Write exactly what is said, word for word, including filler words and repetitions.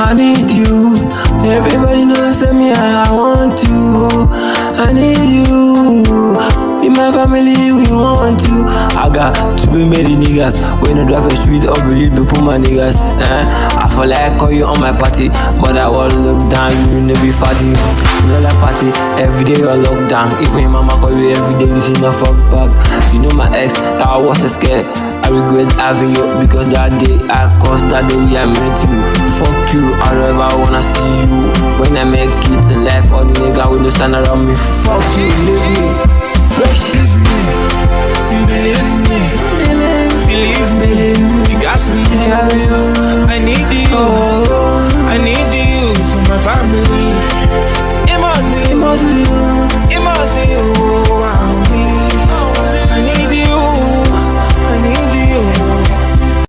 I need you. Everybody knows that me, I want you. I need you. In my family, we want you. I got to be many niggas. When I drive the street, I believe me, put my niggas. Eh? I feel like I call you on my party, but I will look down, you will be fatty. You know like party, every day you're locked down. Even your mama call you every day, you see no fuck back. You know my ex, that I was scared. I regret having you because that day I caused that day I met you. Fuck you, I don't ever wanna see you. When I make kids in life, all the nigga will no stand around me. Fuck you, leave me. Fresh, leave me. Believe me. Believe, believe me. You got me. I need you.